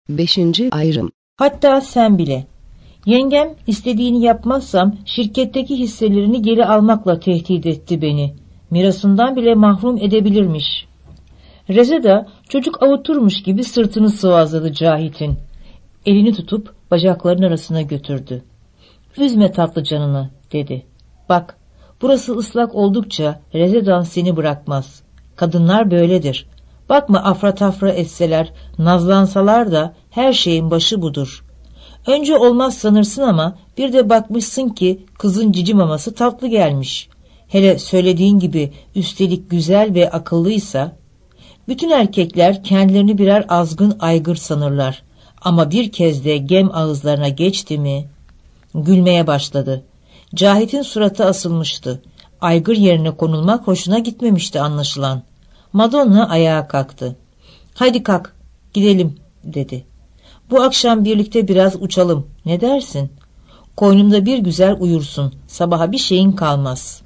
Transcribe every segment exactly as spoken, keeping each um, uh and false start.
Beşinci ayrım. Hatta sen bile. Yengem istediğini yapmazsam şirketteki hisselerini geri almakla tehdit etti beni. Mirasından bile mahrum edebilirmiş. Rezeda çocuk avuturmuş gibi sırtını sıvazladı Cahit'in. Elini tutup bacaklarının arasına götürdü. Üzme tatlı canını dedi. Bak, burası ıslak oldukça Rezedan seni bırakmaz. Kadınlar böyledir. Bakma afra tafra etseler, nazlansalar da her şeyin başı budur. Önce olmaz sanırsın ama bir de bakmışsın ki kızın cici maması tatlı gelmiş. Hele söylediğin gibi üstelik güzel ve akıllıysa. Bütün erkekler kendilerini birer azgın aygır sanırlar. Ama bir kez de gem ağızlarına geçti mi? Gülmeye başladı. Cahit'in suratı asılmıştı. Aygır yerine konulmak hoşuna gitmemişti anlaşılan. Madonna ayağa kalktı. Haydi kalk, gidelim dedi. Bu akşam birlikte biraz uçalım, ne dersin? Koynumda bir güzel uyursun, sabaha bir şeyin kalmaz.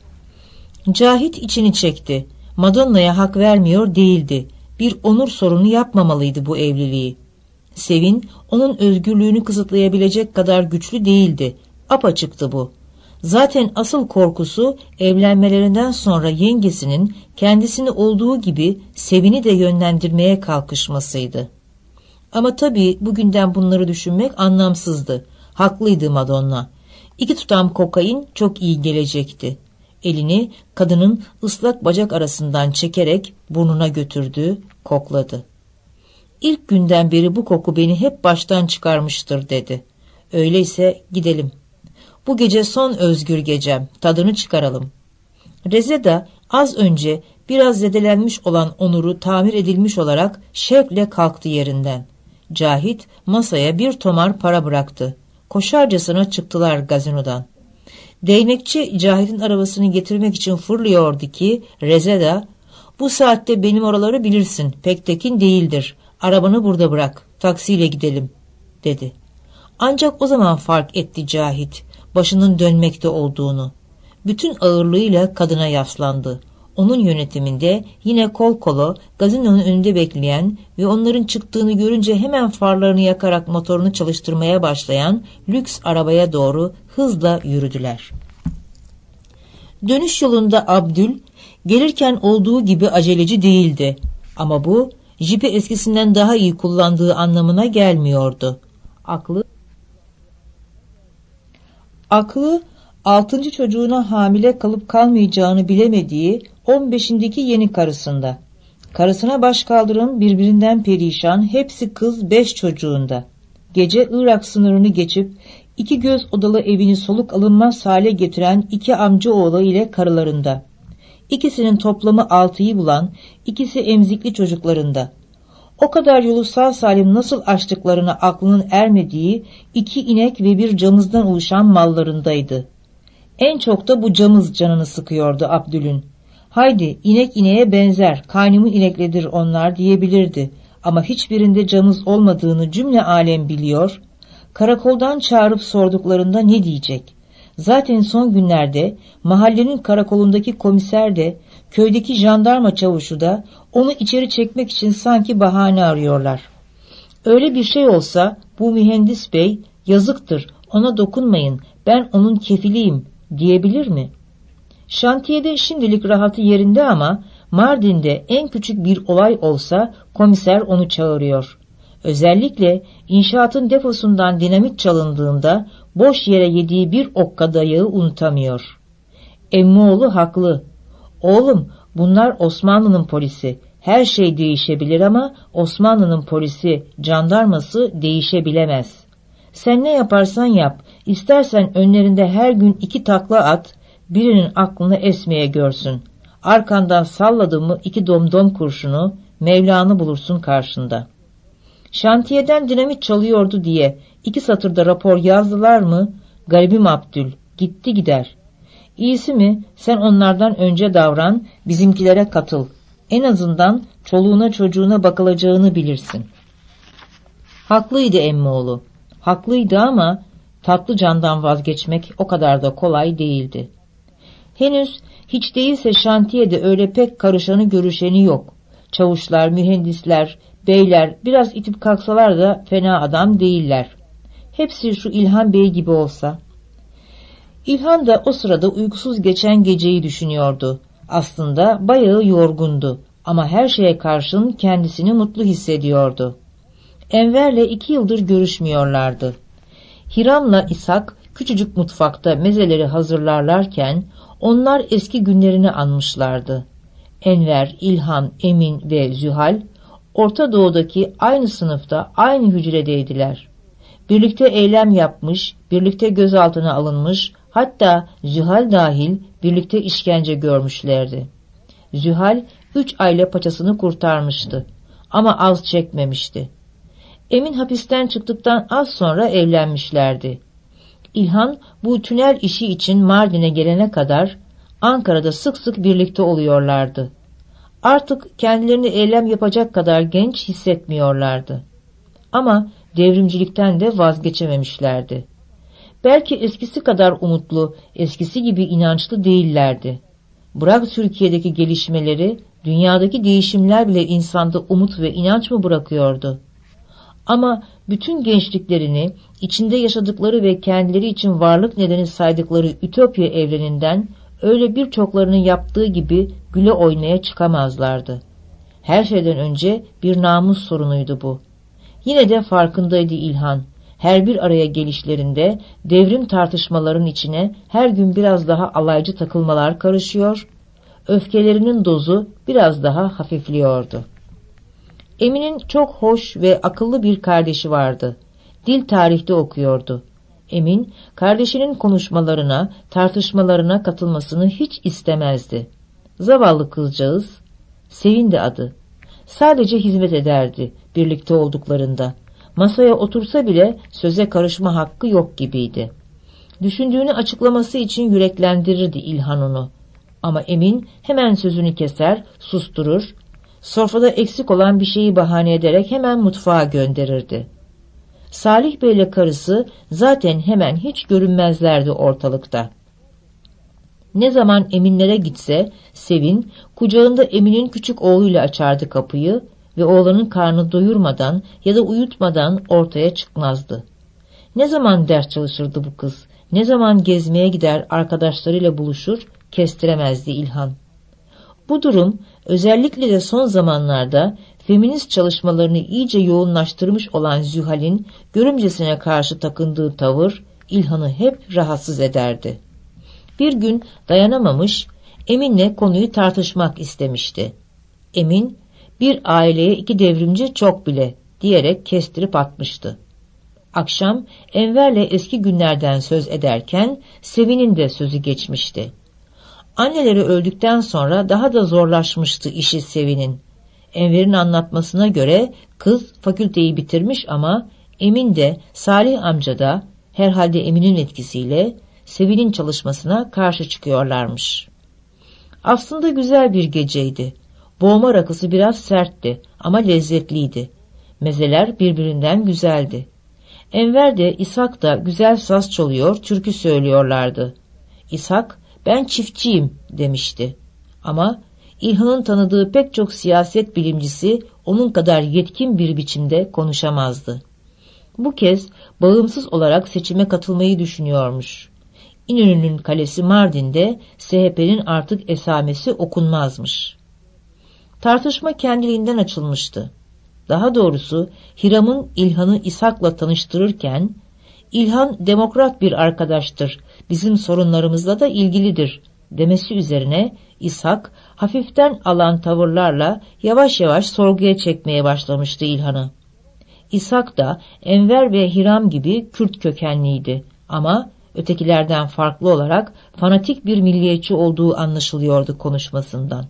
Cahit içini çekti. Madonna'ya hak vermiyor değildi. Bir onur sorunu yapmamalıydı bu evliliği. Sevin, onun özgürlüğünü kısıtlayabilecek kadar güçlü değildi. Apaçıktı bu. Zaten asıl korkusu evlenmelerinden sonra yengesinin kendisini olduğu gibi Sevin'i de yönlendirmeye kalkışmasıydı. Ama tabii bugünden bunları düşünmek anlamsızdı. Haklıydı Madonna. İki tutam kokain çok iyi gelecekti. Elini kadının ıslak bacak arasından çekerek burnuna götürdü, kokladı. İlk günden beri bu koku beni hep baştan çıkarmıştır dedi. Öyleyse gidelim. Bu gece son özgür gecem, tadını çıkaralım. Rezeda az önce biraz zedelenmiş olan onuru tamir edilmiş olarak şevkle kalktı yerinden. Cahit masaya bir tomar para bıraktı. Koşarcasına çıktılar gazinodan. Değnekçi Cahit'in arabasını getirmek için fırlıyordu ki Rezeda, bu saatte benim oraları bilirsin, pek tekin değildir. Arabanı burada bırak, taksiyle gidelim dedi. Ancak o zaman fark etti Cahit, başının dönmekte olduğunu. Bütün ağırlığıyla kadına yaslandı. Onun yönetiminde yine kol kola gazinonun önünde bekleyen ve onların çıktığını görünce hemen farlarını yakarak motorunu çalıştırmaya başlayan lüks arabaya doğru hızla yürüdüler. Dönüş yolunda Abdül gelirken olduğu gibi aceleci değildi. Ama bu jipi eskisinden daha iyi kullandığı anlamına gelmiyordu. Aklı Aklı altıncı çocuğuna hamile kalıp kalmayacağını bilemediği on beşindeki yeni karısında. Karısına baş kaldıran birbirinden perişan hepsi kız beş çocuğunda. Gece Irak sınırını geçip iki göz odalı evini soluk alınmaz hale getiren iki amcaoğlu ile karılarında. İkisinin toplamı altıyı bulan, ikisi emzikli çocuklarında. O kadar yolu sağ salim nasıl açtıklarına aklının ermediği iki inek ve bir camızdan oluşan mallarındaydı. En çok da bu camız canını sıkıyordu Abdül'ün. Haydi inek ineğe benzer, kaynımın inekledir onlar diyebilirdi. Ama hiçbirinde camız olmadığını cümle alem biliyor. Karakoldan çağırıp sorduklarında ne diyecek? Zaten son günlerde mahallenin karakolundaki komiser de, köydeki jandarma çavuşu da onu içeri çekmek için sanki bahane arıyorlar. Öyle bir şey olsa bu mühendis bey, yazıktır, ona dokunmayın, ben onun kefiliyim diyebilir mi? Şantiyede şimdilik rahatı yerinde ama Mardin'de en küçük bir olay olsa komiser onu çağırıyor. Özellikle inşaatın deposundan dinamit çalındığında boş yere yediği bir okka dayağı unutamıyor. Emmoğlu haklı. Oğlum, bunlar Osmanlı'nın polisi. Her şey değişebilir ama Osmanlı'nın polisi, jandarması değişebilemez. Sen ne yaparsan yap, istersen önlerinde her gün iki takla at, birinin aklını esmeye görsün. Arkandan salladın mı iki domdom kurşunu, Mevla'nı bulursun karşında. Şantiyeden dinamit çalıyordu diye iki satırda rapor yazdılar mı? Garibim Abdül, gitti gider. İyisi mi, sen onlardan önce davran, bizimkilere katıl. En azından çoluğuna çocuğuna bakılacağını bilirsin. Haklıydı emmoğlu. Haklıydı ama tatlı candan vazgeçmek o kadar da kolay değildi. Henüz hiç değilse şantiyede öyle pek karışanı görüşeni yok. Çavuşlar, mühendisler, Beyler biraz itip kalksalar da fena adam değiller. Hepsi şu İlhan Bey gibi olsa. İlhan da o sırada uykusuz geçen geceyi düşünüyordu. Aslında bayağı yorgundu ama her şeye karşın kendisini mutlu hissediyordu. Enver'le iki yıldır görüşmüyorlardı. Hiram'la İshak küçücük mutfakta mezeleri hazırlarlarken onlar eski günlerini anmışlardı. Enver, İlhan, Emin ve Zühal Orta Doğu'daki aynı sınıfta aynı hücredeydiler. Birlikte eylem yapmış, birlikte gözaltına alınmış, hatta Zühal dahil birlikte işkence görmüşlerdi. Zühal üç ayla paçasını kurtarmıştı ama az çekmemişti. Emin hapisten çıktıktan az sonra evlenmişlerdi. İlhan bu tünel işi için Mardin'e gelene kadar Ankara'da sık sık birlikte oluyorlardı. Artık kendilerini eylem yapacak kadar genç hissetmiyorlardı. Ama devrimcilikten de vazgeçememişlerdi. Belki eskisi kadar umutlu, eskisi gibi inançlı değillerdi. Bırak Türkiye'deki gelişmeleri, dünyadaki değişimler bile insanda umut ve inanç mı bırakıyordu? Ama bütün gençliklerini, içinde yaşadıkları ve kendileri için varlık nedeni saydıkları Ütopya evreninden öyle birçoklarının yaptığı gibi güle oynaya çıkamazlardı. Her şeyden önce bir namus sorunuydu bu. Yine de farkındaydı İlhan. Her bir araya gelişlerinde devrim tartışmaların içine her gün biraz daha alaycı takılmalar karışıyor, öfkelerinin dozu biraz daha hafifliyordu. Emin'in çok hoş ve akıllı bir kardeşi vardı. Dil tarihte okuyordu. Emin, kardeşinin konuşmalarına, tartışmalarına katılmasını hiç istemezdi. Zavallı kızcağız, Sevindi adı. Sadece hizmet ederdi birlikte olduklarında. Masaya otursa bile söze karışma hakkı yok gibiydi. Düşündüğünü açıklaması için yüreklendirirdi İlhan onu. Ama Emin hemen sözünü keser, susturur, sofrada eksik olan bir şeyi bahane ederek hemen mutfağa gönderirdi. Salih Bey'le karısı zaten hemen hiç görünmezlerdi ortalıkta. Ne zaman Eminlere gitse Sevin kucağında Emin'in küçük oğluyla açardı kapıyı ve oğlanın karnı doyurmadan ya da uyutmadan ortaya çıkmazdı. Ne zaman ders çalışırdı bu kız, ne zaman gezmeye gider arkadaşlarıyla buluşur kestiremezdi İlhan. Bu durum özellikle de son zamanlarda feminist çalışmalarını iyice yoğunlaştırmış olan Zühal'in görümcesine karşı takındığı tavır İlhan'ı hep rahatsız ederdi. Bir gün dayanamamış, Emin'le konuyu tartışmak istemişti. Emin, bir aileye iki devrimci çok bile diyerek kestirip atmıştı. Akşam Enver'le eski günlerden söz ederken Sevin'in de sözü geçmişti. Anneleri öldükten sonra daha da zorlaşmıştı işi Sevin'in. Enver'in anlatmasına göre kız fakülteyi bitirmiş ama Emin de Salih amca da herhalde Emin'in etkisiyle Sevin'in çalışmasına karşı çıkıyorlarmış. Aslında güzel bir geceydi. Boğma rakısı biraz sertti ama lezzetliydi. Mezeler birbirinden güzeldi. Enver de İshak da güzel saz çalıyor, türkü söylüyorlardı. İshak, ben çiftçiyim demişti. Ama İlhan'ın tanıdığı pek çok siyaset bilimcisi onun kadar yetkin bir biçimde konuşamazdı. Bu kez bağımsız olarak seçime katılmayı düşünüyormuş. İnönü'nün kalesi Mardin'de S H P'nin artık esamesi okunmazmış. Tartışma kendiliğinden açılmıştı. Daha doğrusu Hiram'ın İlhan'ı İshak'la tanıştırırken, İlhan demokrat bir arkadaştır, bizim sorunlarımızla da ilgilidir demesi üzerine İshak hafiften alan tavırlarla yavaş yavaş sorguya çekmeye başlamıştı İlhan'ı. İshak da Enver ve Hiram gibi Kürt kökenliydi ama ötekilerden farklı olarak fanatik bir milliyetçi olduğu anlaşılıyordu konuşmasından.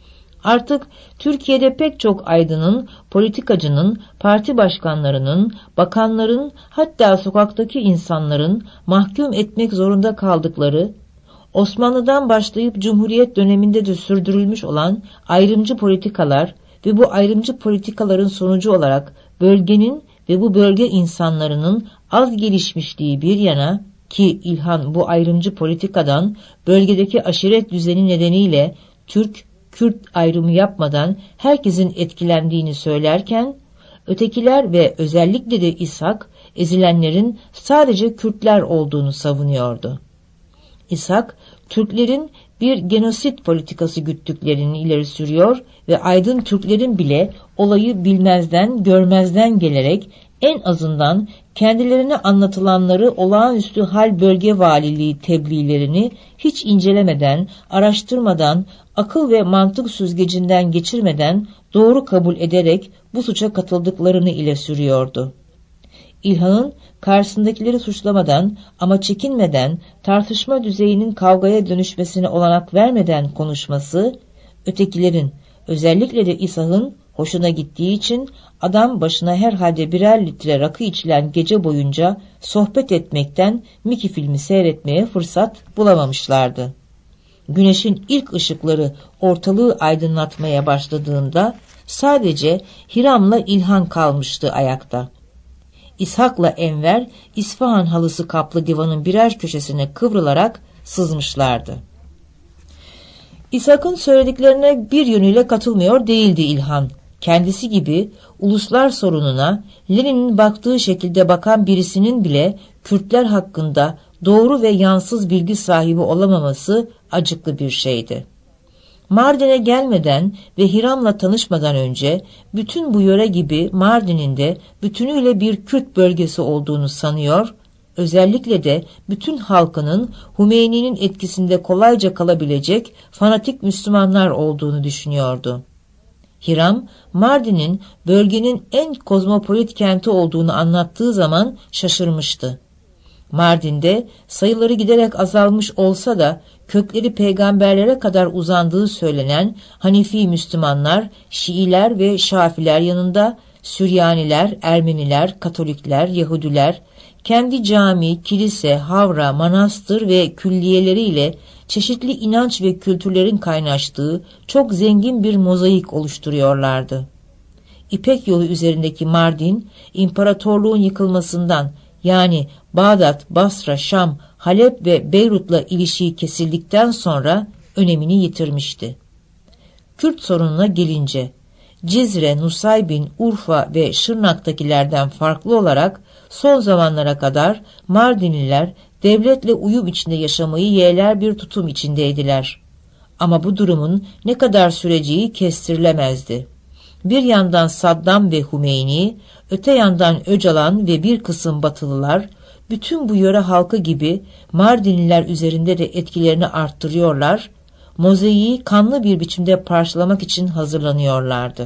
Artık Türkiye'de pek çok aydının, politikacının, parti başkanlarının, bakanların, hatta sokaktaki insanların mahkum etmek zorunda kaldıkları, Osmanlı'dan başlayıp Cumhuriyet döneminde de sürdürülmüş olan ayrımcı politikalar ve bu ayrımcı politikaların sonucu olarak bölgenin ve bu bölge insanlarının az gelişmişliği bir yana, ki İlhan bu ayrımcı politikadan bölgedeki aşiret düzeni nedeniyle Türk, Kürt ayrımı yapmadan herkesin etkilendiğini söylerken, ötekiler ve özellikle de İshak, ezilenlerin sadece Kürtler olduğunu savunuyordu. İshak, Türklerin bir genosit politikası güttüklerini ileri sürüyor ve aydın Türklerin bile olayı bilmezden, görmezden gelerek en azından kendilerine anlatılanları olağanüstü hal bölge valiliği tebliğlerini hiç incelemeden, araştırmadan, akıl ve mantık süzgecinden geçirmeden doğru kabul ederek bu suça katıldıklarını ile sürüyordu. İlhan'ın karşısındakileri suçlamadan ama çekinmeden, tartışma düzeyinin kavgaya dönüşmesine olanak vermeden konuşması, ötekilerin, özellikle de İshak'ın hoşuna gittiği için adam başına herhalde birer litre rakı içilen gece boyunca sohbet etmekten Mickey filmi seyretmeye fırsat bulamamışlardı. Güneşin ilk ışıkları ortalığı aydınlatmaya başladığında sadece Hiram'la İlhan kalmıştı ayakta. İshak'la Enver, İsfahan halısı kaplı divanın birer köşesine kıvrılarak sızmışlardı. İshak'ın söylediklerine bir yönüyle katılmıyor değildi İlhan. Kendisi gibi uluslar sorununa Lenin'in baktığı şekilde bakan birisinin bile Kürtler hakkında doğru ve yansız bilgi sahibi olamaması acıklı bir şeydi. Mardin'e gelmeden ve Hiram'la tanışmadan önce bütün bu yöre gibi Mardin'in de bütünüyle bir Kürt bölgesi olduğunu sanıyor, özellikle de bütün halkının Hümeyni'nin etkisinde kolayca kalabilecek fanatik Müslümanlar olduğunu düşünüyordu. Hiram, Mardin'in bölgenin en kozmopolit kenti olduğunu anlattığı zaman şaşırmıştı. Mardin'de sayıları giderek azalmış olsa da kökleri peygamberlere kadar uzandığı söylenen Hanefi Müslümanlar, Şiiler ve Şafiler yanında Süryaniler, Ermeniler, Katolikler, Yahudiler, kendi cami, kilise, havra, manastır ve külliyeleriyle çeşitli inanç ve kültürlerin kaynaştığı çok zengin bir mozaik oluşturuyorlardı. İpek yolu üzerindeki Mardin, imparatorluğun yıkılmasından yani Bağdat, Basra, Şam, Halep ve Beyrut'la ilişiği kesildikten sonra önemini yitirmişti. Kürt sorununa gelince, Cizre, Nusaybin, Urfa ve Şırnak'takilerden farklı olarak son zamanlara kadar Mardinliler devletle uyum içinde yaşamayı yeğler bir tutum içindeydiler. Ama bu durumun ne kadar süreceği kestirilemezdi. Bir yandan Saddam ve Hümeyni, öte yandan Öcalan ve bir kısım Batılılar, bütün bu yöre halkı gibi Mardinliler üzerinde de etkilerini arttırıyorlar, mozaiği kanlı bir biçimde parçalamak için hazırlanıyorlardı.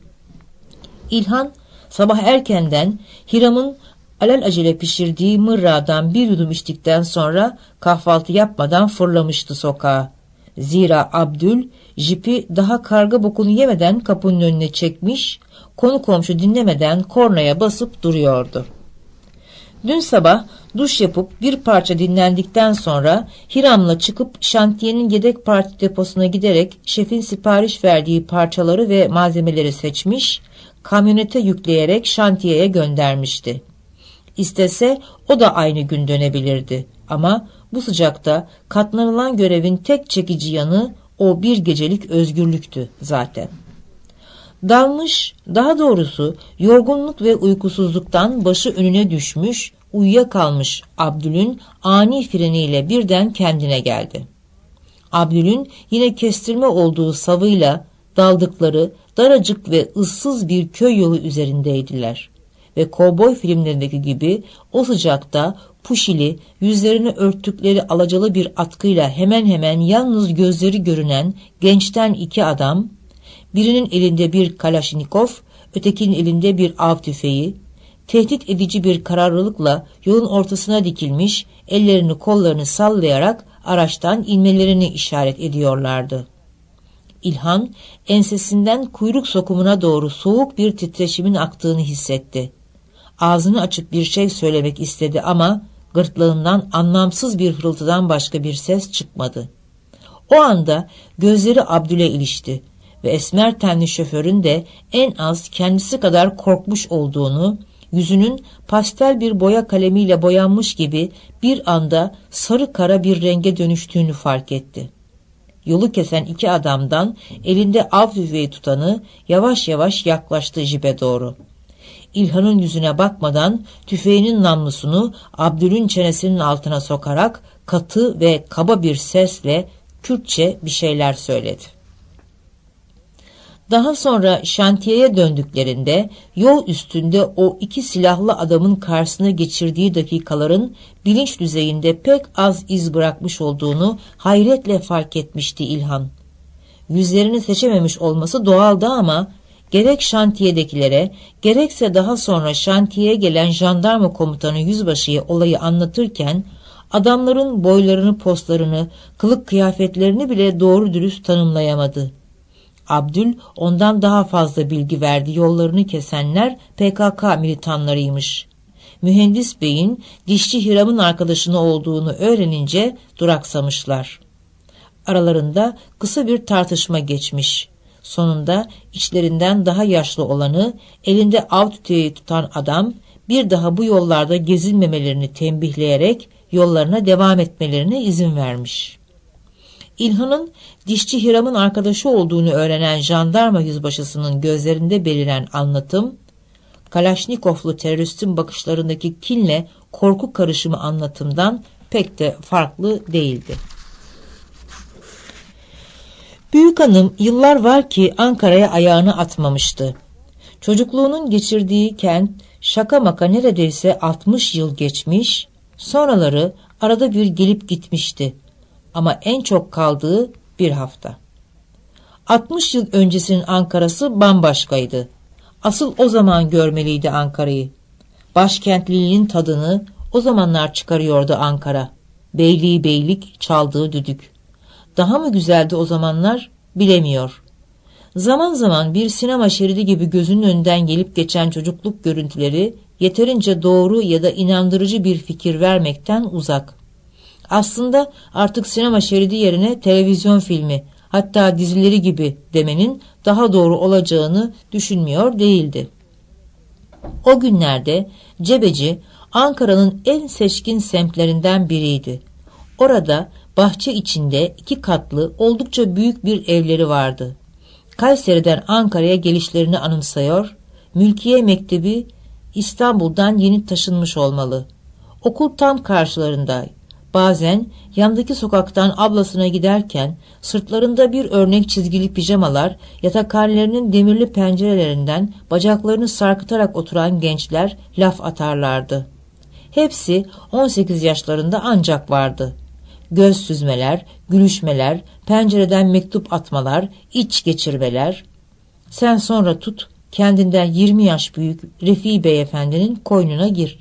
İlhan, sabah erkenden Hiram'ın alelacele pişirdiği mırradan bir yudum içtikten sonra kahvaltı yapmadan fırlamıştı sokağa. Zira Abdül, jipi daha karga bokunu yemeden kapının önüne çekmiş, konu komşu dinlemeden kornaya basıp duruyordu. Dün sabah duş yapıp bir parça dinlendikten sonra Hiram'la çıkıp şantiyenin yedek parti deposuna giderek şefin sipariş verdiği parçaları ve malzemeleri seçmiş, kamyonete yükleyerek şantiyeye göndermişti. İstese o da aynı gün dönebilirdi ama bu sıcakta katlanılan görevin tek çekici yanı o bir gecelik özgürlüktü zaten. Dalmış, daha doğrusu yorgunluk ve uykusuzluktan başı önüne düşmüş, uyuyakalmış Abdül'ün ani freniyle birden kendine geldi. Abdül'ün yine kestirme olduğu savıyla daldıkları daracık ve ıssız bir köy yolu üzerindeydiler. Ve kovboy filmlerindeki gibi o sıcakta puşili, yüzlerini örttükleri alacalı bir atkıyla hemen hemen yalnız gözleri görünen gençten iki adam, birinin elinde bir Kalaşnikov, ötekinin elinde bir av tüfeği, tehdit edici bir kararlılıkla yolun ortasına dikilmiş, ellerini kollarını sallayarak araçtan inmelerini işaret ediyorlardı. İlhan, ensesinden kuyruk sokumuna doğru soğuk bir titreşimin aktığını hissetti. Ağzını açıp bir şey söylemek istedi ama gırtlağından anlamsız bir hırıltıdan başka bir ses çıkmadı. O anda gözleri Abdül'e ilişti ve esmer tenli şoförün de en az kendisi kadar korkmuş olduğunu, yüzünün pastel bir boya kalemiyle boyanmış gibi bir anda sarı kara bir renge dönüştüğünü fark etti. Yolu kesen iki adamdan elinde av tüfeği tutanı yavaş yavaş yaklaştı jipe doğru. İlhan'ın yüzüne bakmadan tüfeğinin namlusunu Abdül'ün çenesinin altına sokarak katı ve kaba bir sesle Kürtçe bir şeyler söyledi. Daha sonra şantiyeye döndüklerinde yol üstünde o iki silahlı adamın karşısına geçirdiği dakikaların bilinç düzeyinde pek az iz bırakmış olduğunu hayretle fark etmişti İlhan. Yüzlerini seçememiş olması doğaldı ama gerek şantiyedekilere gerekse daha sonra şantiyeye gelen jandarma komutanı yüzbaşıya olayı anlatırken adamların boylarını, postlarını, kılık kıyafetlerini bile doğru dürüst tanımlayamadı. Abdül ondan daha fazla bilgi verdi. Yollarını kesenler P K K militanlarıymış. Mühendis Bey'in dişçi Hiram'ın arkadaşını olduğunu öğrenince duraksamışlar. Aralarında kısa bir tartışma geçmiş. Sonunda içlerinden daha yaşlı olanı elinde av tüfeği tutan adam bir daha bu yollarda gezinmemelerini tembihleyerek yollarına devam etmelerine izin vermiş. İlhan'ın dişçi Hiram'ın arkadaşı olduğunu öğrenen jandarma yüzbaşısının gözlerinde beliren anlatım, Kalaşnikovlu teröristin bakışlarındaki kinle korku karışımı anlatımdan pek de farklı değildi. Büyük hanım yıllar var ki Ankara'ya ayağını atmamıştı. Çocukluğunun geçirdiği kent şaka maka neredeyse altmış yıl geçmiş, sonraları arada bir gelip gitmişti. Ama en çok kaldığı bir hafta. altmış yıl öncesinin Ankara'sı bambaşkaydı. Asıl o zaman görmeliydi Ankara'yı. Başkentliliğin tadını o zamanlar çıkarıyordu Ankara. Beyliği beylik, çaldığı düdük. Daha mı güzeldi o zamanlar bilemiyor. Zaman zaman bir sinema şeridi gibi gözünün önünden gelip geçen çocukluk görüntüleri yeterince doğru ya da inandırıcı bir fikir vermekten uzak. Aslında artık sinema şeridi yerine televizyon filmi, hatta dizileri gibi demenin daha doğru olacağını düşünmüyor değildi. O günlerde Cebeci Ankara'nın en seçkin semtlerinden biriydi. Orada bahçe içinde iki katlı oldukça büyük bir evleri vardı. Kayseri'den Ankara'ya gelişlerini anımsıyor, Mülkiye Mektebi İstanbul'dan yeni taşınmış olmalı. Okul tam karşılarında. Bazen yandaki sokaktan ablasına giderken sırtlarında bir örnek çizgili pijamalar, yatakhanelerinin demirli pencerelerinden bacaklarını sarkıtarak oturan gençler laf atarlardı. Hepsi on sekiz yaşlarında ancak vardı. Göz süzmeler, gülüşmeler, pencereden mektup atmalar, iç geçirmeler. Sen sonra tut, kendinden yirmi yaş büyük Refi Beyefendinin koynuna gir.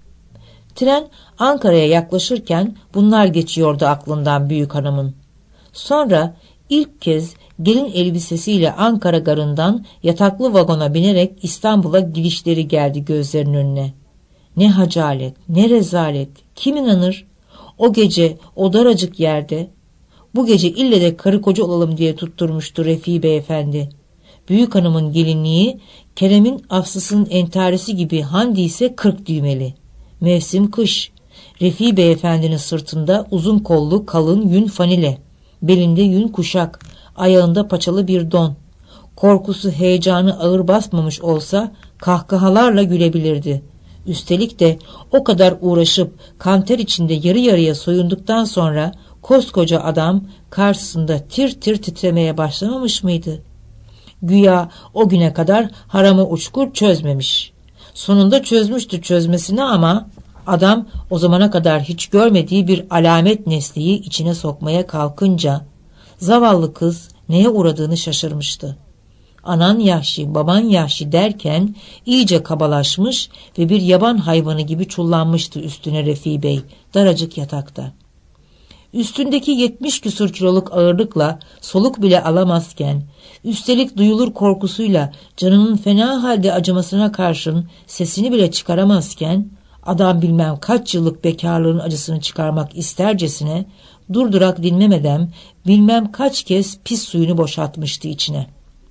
Tren Ankara'ya yaklaşırken bunlar geçiyordu aklından büyük hanımın. Sonra ilk kez gelin elbisesiyle Ankara garından yataklı vagona binerek İstanbul'a gidişleri geldi gözlerinin önüne. Ne hacalet, ne rezalet, kim inanır? O gece o daracık yerde, bu gece ille de karı koca olalım diye tutturmuştu Refi Beyefendi. Büyük hanımın gelinliği Kerem'in afsısının entarisi gibi handi ise kırk düğmeli. Mevsim kış. Refi Beyefendinin sırtında uzun kollu kalın yün fanile, belinde yün kuşak, ayağında paçalı bir don. Korkusu heyecanı ağır basmamış olsa kahkahalarla gülebilirdi. Üstelik de o kadar uğraşıp kanter içinde yarı yarıya soyunduktan sonra koskoca adam karşısında tir tir titremeye başlamamış mıydı? Güya o güne kadar haramı uçkur çözmemiş. Sonunda çözmüştü çözmesini ama adam o zamana kadar hiç görmediği bir alamet nesneyi içine sokmaya kalkınca zavallı kız neye uğradığını şaşırmıştı. Anan yahşi, baban yahşi derken iyice kabalaşmış ve bir yaban hayvanı gibi çullanmıştı üstüne Refi Bey, daracık yatakta. Üstündeki yetmiş küsur kiloluk ağırlıkla soluk bile alamazken, üstelik duyulur korkusuyla canının fena halde acımasına karşın sesini bile çıkaramazken, adam bilmem kaç yıllık bekarlığın acısını çıkarmak istercesine, durdurak dinlemeden bilmem kaç kez pis suyunu boşaltmıştı içine.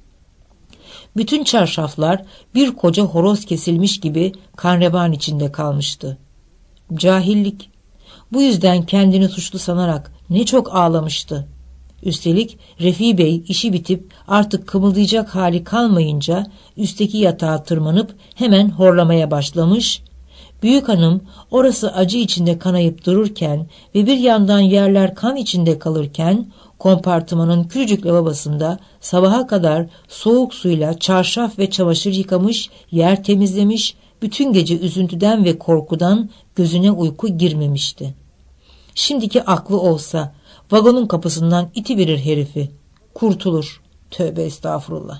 Bütün çarşaflar bir koca horoz kesilmiş gibi kanrevan içinde kalmıştı. Cahillik. Bu yüzden kendini suçlu sanarak ne çok ağlamıştı. Üstelik Refi Bey işi bitip artık kımıldayacak hali kalmayınca üstteki yatağa tırmanıp hemen horlamaya başlamış. Büyük hanım orası acı içinde kanayıp dururken ve bir yandan yerler kan içinde kalırken kompartımanın küçücük lavabosunda sabaha kadar soğuk suyla çarşaf ve çamaşır yıkamış, yer temizlemiş, bütün gece üzüntüden ve korkudan gözüne uyku girmemişti. Şimdiki aklı olsa vagonun kapısından itiverir herifi. Kurtulur. Tövbe estağfurullah.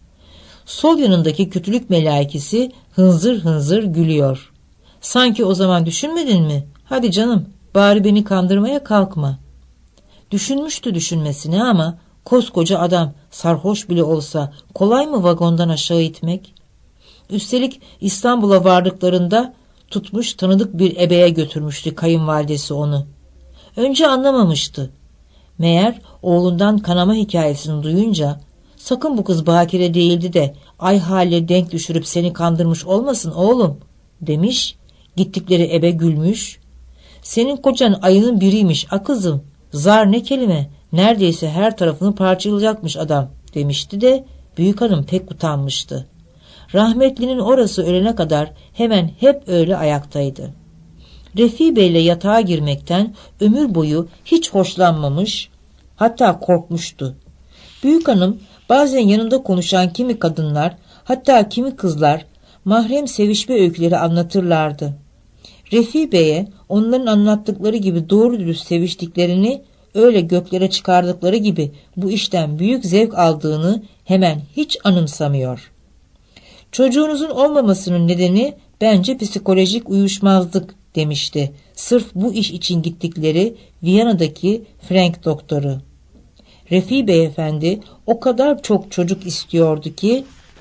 Sol yanındaki kötülük melaikesi hınzır hınzır gülüyor. Sanki o zaman düşünmedin mi? Hadi canım, bari beni kandırmaya kalkma. Düşünmüştü düşünmesine ama koskoca adam sarhoş bile olsa kolay mı vagondan aşağı itmek? Üstelik İstanbul'a vardıklarında tutmuş tanıdık bir ebeye götürmüştü kayınvalidesi onu. Önce anlamamıştı. Meğer oğlundan kanama hikayesini duyunca sakın bu kız bakire değildi de ay hale denk düşürüp seni kandırmış olmasın oğlum demiş. Gittikleri ebe gülmüş. Senin kocan ayının biriymiş a kızım. Zar ne kelime, neredeyse her tarafını parçalayacakmış adam demişti de büyük hanım pek utanmıştı. Rahmetlinin orası ölene kadar hemen hep öyle ayaktaydı. Refi Bey'le yatağa girmekten ömür boyu hiç hoşlanmamış, hatta korkmuştu. Büyük hanım bazen yanında konuşan kimi kadınlar, hatta kimi kızlar mahrem sevişme öyküleri anlatırlardı. Refi Bey'e onların anlattıkları gibi doğru dürüst seviştiklerini, öyle göklere çıkardıkları gibi bu işten büyük zevk aldığını hemen hiç anımsamıyor. Çocuğunuzun olmamasının nedeni bence psikolojik uyuşmazlık demişti. Sırf bu iş için gittikleri Viyana'daki Frank doktoru. Refi Beyefendi o kadar çok çocuk istiyordu ki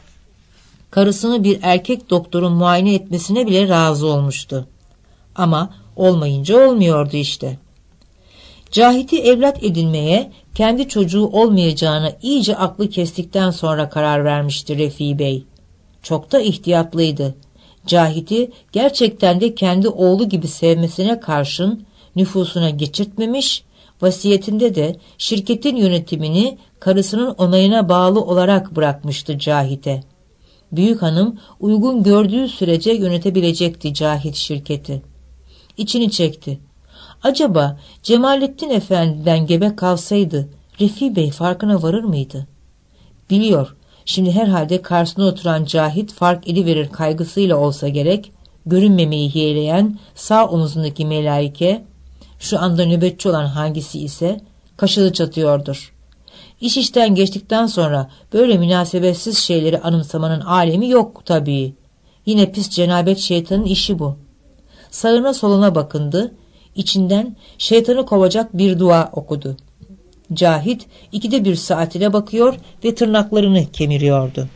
karısını bir erkek doktorun muayene etmesine bile razı olmuştu. Ama olmayınca olmuyordu işte. Cahit'i evlat edinmeye kendi çocuğu olmayacağına iyice aklı kestikten sonra karar vermişti Refi Bey. Çok da ihtiyatlıydı. Cahit'i gerçekten de kendi oğlu gibi sevmesine karşın nüfusuna geçirtmemiş, vasiyetinde de şirketin yönetimini karısının onayına bağlı olarak bırakmıştı Cahit'e. Büyük hanım uygun gördüğü sürece yönetebilecekti Cahit şirketi. İçini çekti. Acaba Cemalettin Efendi'den gebe kalsaydı Refi Bey farkına varır mıydı? Biliyor, şimdi herhalde karşısına oturan Cahit fark ediverir kaygısıyla olsa gerek, görünmemeyi yeğleyen sağ omuzundaki melaike, şu anda nöbetçi olan hangisi ise kaşığı çatıyordur. İş işten geçtikten sonra böyle münasebetsiz şeyleri anımsamanın alemi yok tabii. Yine pis cenabet şeytanın işi bu. Sağına soluna bakındı, içinden şeytanı kovacak bir dua okudu. Cahit ikide bir saatine bakıyor ve tırnaklarını kemiriyordu.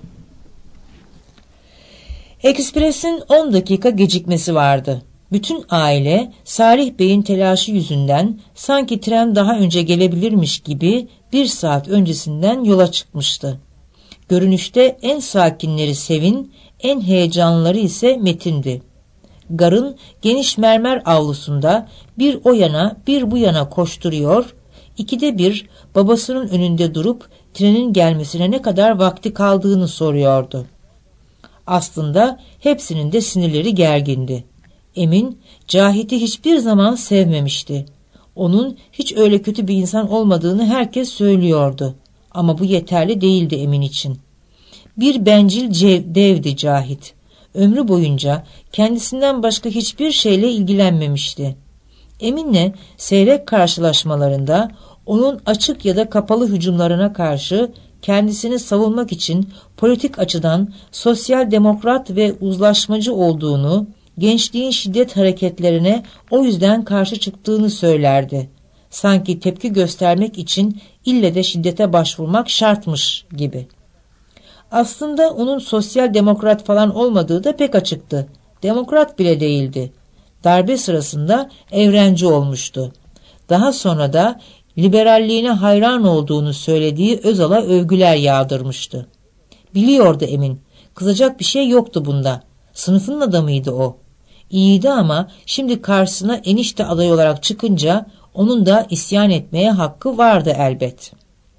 Ekspresin on dakika gecikmesi vardı. Bütün aile Salih Bey'in telaşı yüzünden sanki tren daha önce gelebilirmiş gibi bir saat öncesinden yola çıkmıştı. Görünüşte en sakinleri Sevin, en heyecanlıları ise Metin'di. Garın geniş mermer avlusunda bir o yana bir bu yana koşturuyor, ikide bir babasının önünde durup trenin gelmesine ne kadar vakti kaldığını soruyordu. Aslında hepsinin de sinirleri gergindi. Emin, Cahit'i hiçbir zaman sevmemişti. Onun hiç öyle kötü bir insan olmadığını herkes söylüyordu. Ama bu yeterli değildi Emin için. Bir bencil devdi Cahit. Ömrü boyunca kendisinden başka hiçbir şeyle ilgilenmemişti. Emin'le seyrek karşılaşmalarında onun açık ya da kapalı hücumlarına karşı kendisini savunmak için politik açıdan sosyal demokrat ve uzlaşmacı olduğunu, gençliğin şiddet hareketlerine o yüzden karşı çıktığını söylerdi. Sanki tepki göstermek için ille de şiddete başvurmak şartmış gibi. Aslında onun sosyal demokrat falan olmadığı da pek açıktı. Demokrat bile değildi. Darbe sırasında evrenci olmuştu. Daha sonra da liberalliğine hayran olduğunu söylediği Özal'a övgüler yağdırmıştı. Biliyordu Emin, kızacak bir şey yoktu bunda. Sınıfının adamıydı o. İyiydi ama şimdi karşısına enişte aday olarak çıkınca Onun da isyan etmeye hakkı vardı elbet.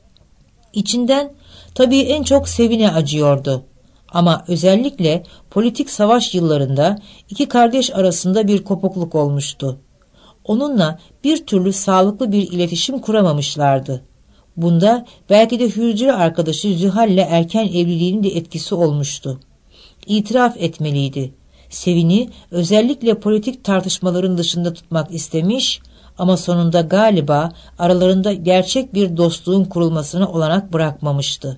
İçinden tabii en çok Sevin'e acıyordu. Ama özellikle politik savaş yıllarında iki kardeş arasında bir kopukluk olmuştu. Onunla bir türlü sağlıklı bir iletişim kuramamışlardı. Bunda belki de hücre arkadaşı Zühal'le erken evliliğinin de etkisi olmuştu. İtiraf etmeliydi. Sevin'i özellikle politik tartışmaların dışında tutmak istemiş ama sonunda galiba aralarında gerçek bir dostluğun kurulmasına olanak bırakmamıştı.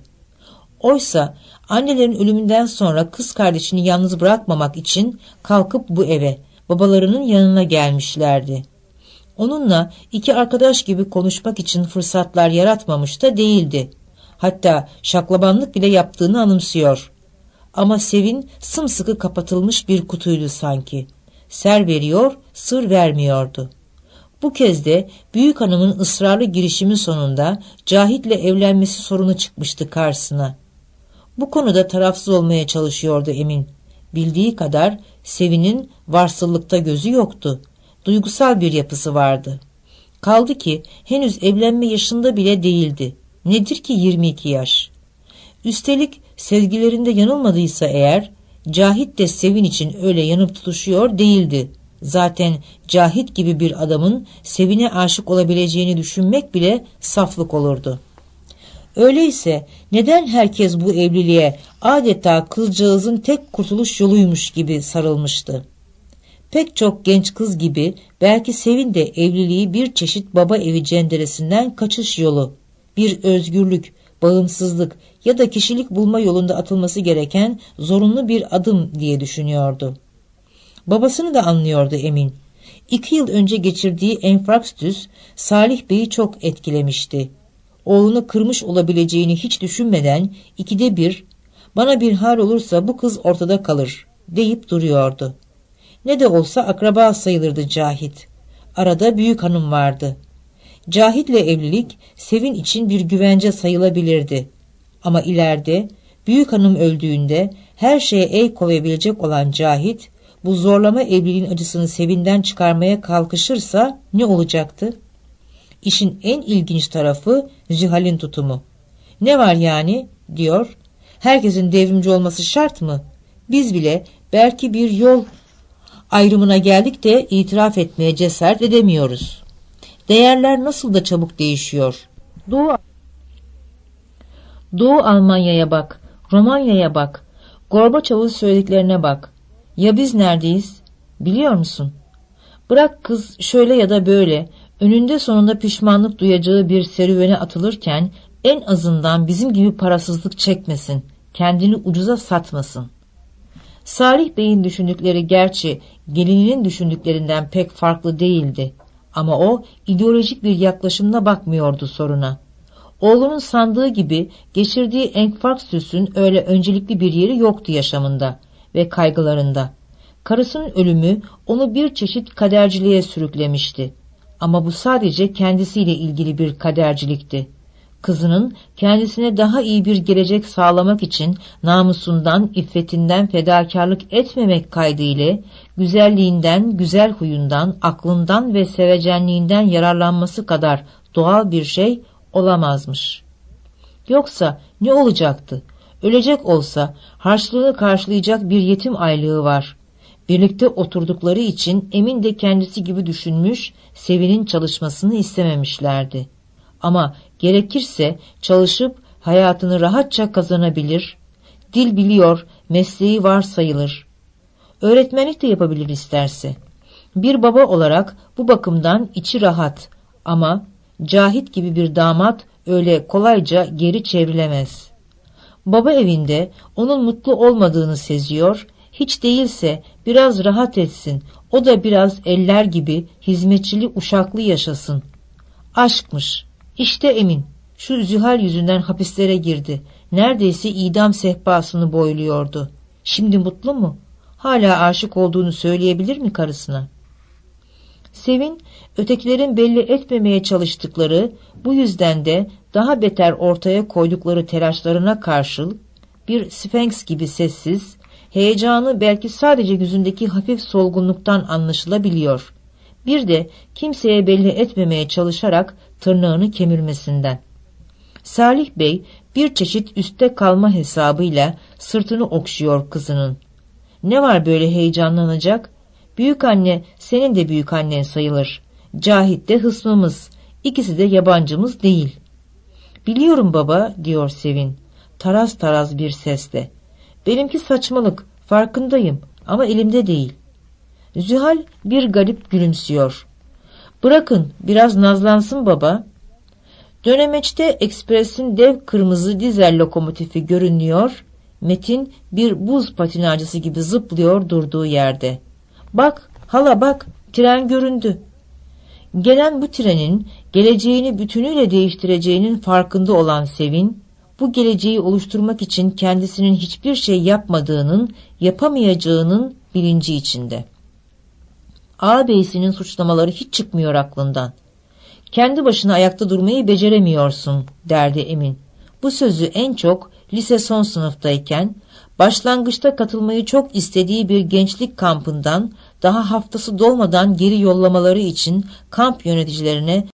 Oysa annelerin ölümünden sonra kız kardeşini yalnız bırakmamak için kalkıp bu eve, babalarının yanına gelmişlerdi. Onunla iki arkadaş gibi konuşmak için fırsatlar yaratmamış da değildi. Hatta şaklabanlık bile yaptığını anımsıyor. Ama Sevin sımsıkı kapatılmış bir kutuydu sanki. Ser veriyor, sır vermiyordu. Bu kez de büyük hanımın ısrarlı girişimi sonunda Cahit'le evlenmesi sorunu çıkmıştı karşısına. Bu konuda tarafsız olmaya çalışıyordu Emin. Bildiği kadar Sevin'in varsıllıkta gözü yoktu. Duygusal bir yapısı vardı. Kaldı ki henüz evlenme yaşında bile değildi. Nedir ki yirmi iki yaş? Üstelik sevgilerinde yanılmadıysa eğer, Cahit de Sevin için öyle yanıp tutuşuyor değildi. Zaten Cahit gibi bir adamın Sevin'e aşık olabileceğini düşünmek bile saflık olurdu. Öyleyse neden herkes bu evliliğe adeta kızcağızın tek kurtuluş yoluymuş gibi sarılmıştı? Pek çok genç kız gibi belki Sevin de evliliği bir çeşit baba evi cenderesinden kaçış yolu, bir özgürlük, bağımsızlık ya da kişilik bulma yolunda atılması gereken zorunlu bir adım diye düşünüyordu. Babasını da anlıyordu Emin. İki yıl önce geçirdiği enfarktüs Salih Bey'i çok etkilemişti. Oğlunu kırmış olabileceğini hiç düşünmeden ikide bir, bana bir hal olursa bu kız ortada kalır deyip duruyordu. Ne de olsa akraba sayılırdı Cahit. Arada büyük hanım vardı. Cahit'le evlilik Sevin için bir güvence sayılabilirdi. Ama ileride büyük hanım öldüğünde her şeye el koyabilecek olan Cahit, bu zorlama evliliğin acısını Sevin'den çıkarmaya kalkışırsa ne olacaktı? İşin en ilginç tarafı Zühal'in tutumu. Ne var yani, diyor, herkesin devrimci olması şart mı? Biz bile belki bir yol ayrımına geldik de itiraf etmeye cesaret edemiyoruz. Değerler nasıl da çabuk değişiyor. Doğu, Doğu Almanya'ya bak, Romanya'ya bak, Gorbaçov'un söylediklerine bak. Ya biz neredeyiz? Biliyor musun? Bırak kız şöyle ya da böyle, önünde sonunda pişmanlık duyacağı bir serüvene atılırken en azından bizim gibi parasızlık çekmesin, kendini ucuza satmasın. Salih Bey'in düşündükleri gerçi gelininin düşündüklerinden pek farklı değildi. Ama o ideolojik bir yaklaşımla bakmıyordu soruna. Oğlunun sandığı gibi geçirdiği enfarktüsün öyle öncelikli bir yeri yoktu yaşamında ve kaygılarında. Karısının ölümü onu bir çeşit kaderciliğe sürüklemişti. Ama bu sadece kendisiyle ilgili bir kadercilikti. Kızının kendisine daha iyi bir gelecek sağlamak için namusundan, iffetinden fedakarlık etmemek kaydıyla güzelliğinden, güzel huyundan, aklından ve sevecenliğinden yararlanması kadar doğal bir şey olamazmış. Yoksa ne olacaktı? Ölecek olsa harçlığını karşılayacak bir yetim aylığı var. Birlikte oturdukları için Emin de kendisi gibi düşünmüş, Sevin'in çalışmasını istememişlerdi. Ama gerekirse çalışıp hayatını rahatça kazanabilir, dil biliyor, mesleği var sayılır. Öğretmenlik de yapabilir isterse. Bir baba olarak bu bakımdan içi rahat ama Cahit gibi bir damat öyle kolayca geri çevrilemez. Baba evinde onun mutlu olmadığını seziyor, hiç değilse biraz rahat etsin, o da biraz eller gibi hizmetçili uşaklı yaşasın. Aşkmış. İşte Emin, şu Zühal yüzünden hapislere girdi. Neredeyse idam sehpasını boyluyordu. Şimdi mutlu mu? Hala aşık olduğunu söyleyebilir mi karısına? Sevin, ötekilerin belli etmemeye çalıştıkları, bu yüzden de daha beter ortaya koydukları telaşlarına karşılık, bir Sphinx gibi sessiz, heyecanı belki sadece yüzündeki hafif solgunluktan anlaşılabiliyor. Bir de kimseye belli etmemeye çalışarak tırnağını kemirmesinden. Salih Bey bir çeşit üstte kalma hesabıyla sırtını okşuyor kızının. Ne var böyle heyecanlanacak? Büyük anne senin de büyük annen sayılır. Cahit de hısmımız. İkisi de yabancımız değil. Biliyorum baba, diyor Sevin. Taraz taraz bir sesle. Benimki saçmalık, farkındayım ama elimde değil. Zühal bir garip gülümsüyor. Bırakın biraz nazlansın baba. Dönemeçte ekspresin dev kırmızı dizel lokomotifi görünüyor. Metin bir buz patinacısı gibi zıplıyor durduğu yerde. Bak hala bak, tren göründü. Gelen bu trenin geleceğini bütünüyle değiştireceğinin farkında olan Sevin, bu geleceği oluşturmak için kendisinin hiçbir şey yapmadığının, yapamayacağının bilinci içinde. Ağabeyisinin suçlamaları hiç çıkmıyor aklından. Kendi başına ayakta durmayı beceremiyorsun, derdi Emin. Bu sözü en çok lise son sınıftayken, başlangıçta katılmayı çok istediği bir gençlik kampından daha haftası dolmadan geri yollamaları için kamp yöneticilerine